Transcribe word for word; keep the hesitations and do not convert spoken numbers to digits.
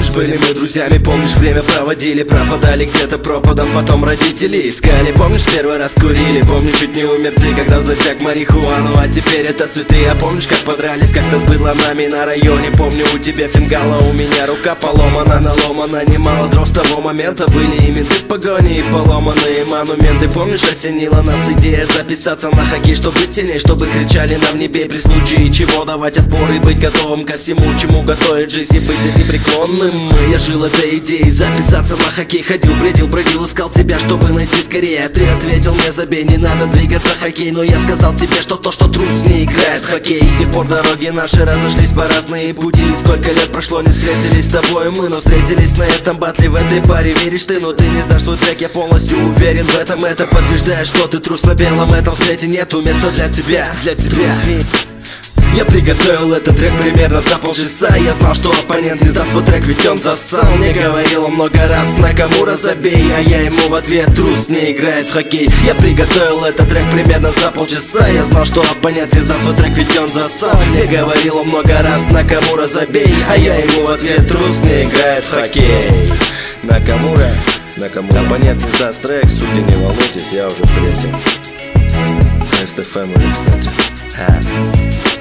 помнишь, были мы друзьями, помнишь, время проводили, пропадали где-то пропадом, потом родители искали. Помнишь, первый раз курили, помнишь, чуть не умер ты, когда засек марихуану, а теперь это цветы. А помнишь, как подрались как-то с быдланами на районе? Помню, у тебя фингала, у меня рука поломана, наломана, немало дров с того момента. Были и менты в погоне, и поломанные монументы. Помнишь, осенила нас идея записаться на хоккей, чтобы сильней, чтобы кричали нам не бей, при случае чего давать отпор и быть готовым ко всему, чему готовит жизнь, и быть здесь непреклонным. Я жил этой идеей записаться на хоккей, ходил, бредил, бродил, искал тебя, чтобы найти скорее. Ты ответил мне: забей, не надо двигаться, хоккей. Но я сказал тебе, что то, что трус не играет в хоккей. С тех пор дороги наши разошлись по разные пути. Сколько лет прошло, не встретились с тобой мы, но встретились на этом батле, в этой паре. Веришь ты, но ты не знаешь свой трек, я полностью уверен в этом. Это подтверждает, что ты трус на белом этом свете. Нету места для тебя, для тебя. Я приготовил этот трек примерно за полчаса. Я знал, что оппонент не даст свой трек, ведь он засал. Мне говорил он много раз: Накамура, забей. А я ему в ответ: трус не играет в хоккей. Я приготовил этот трек примерно за полчаса. Я знал, что оппонент не даст свой трек, ведь он засал. Мне говорил он много раз: Накамура, забей. А я ему в ответ: трус не играет в хоккей. Накамура, Накамура. Оппонент не даст трек, судьи не волнуйтесь, я уже в третьем. эс тэ эф эм, кстати.